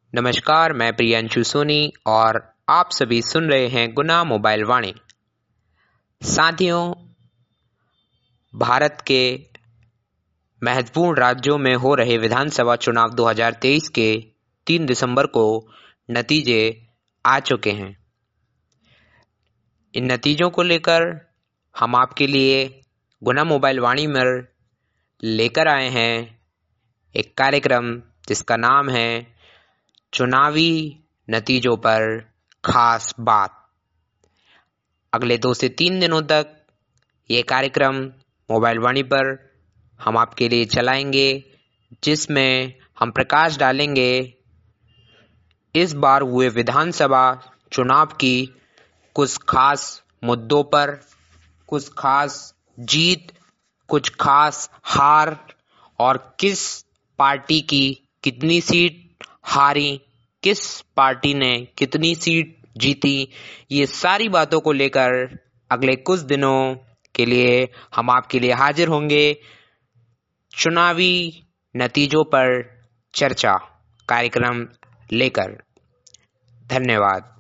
नमस्कार, मैं प्रियांशु सोनी और आप सभी सुन रहे हैं गुना मोबाइल वाणी। साथियों, भारत के महत्वपूर्ण राज्यों में हो रहे विधानसभा चुनाव 2023 के 3 दिसंबर को नतीजे आ चुके हैं। इन नतीजों को लेकर हम आपके लिए गुना मोबाइल वाणी में लेकर आए हैं एक कार्यक्रम जिसका नाम है चुनावी नतीजों पर खास बात। अगले 2 से 3 दिनों तक ये कार्यक्रम मोबाइल वाणी पर हम आपके लिए चलाएंगे, जिसमें हम प्रकाश डालेंगे इस बार हुए विधानसभा चुनाव की कुछ खास मुद्दों पर, कुछ खास जीत, कुछ खास हार और किस पार्टी की कितनी सीट हारी, किस पार्टी ने कितनी सीट जीती। ये सारी बातों को लेकर अगले कुछ दिनों के लिए हम आपके लिए हाजिर होंगे चुनावी नतीजों पर चर्चा कार्यक्रम लेकर। धन्यवाद।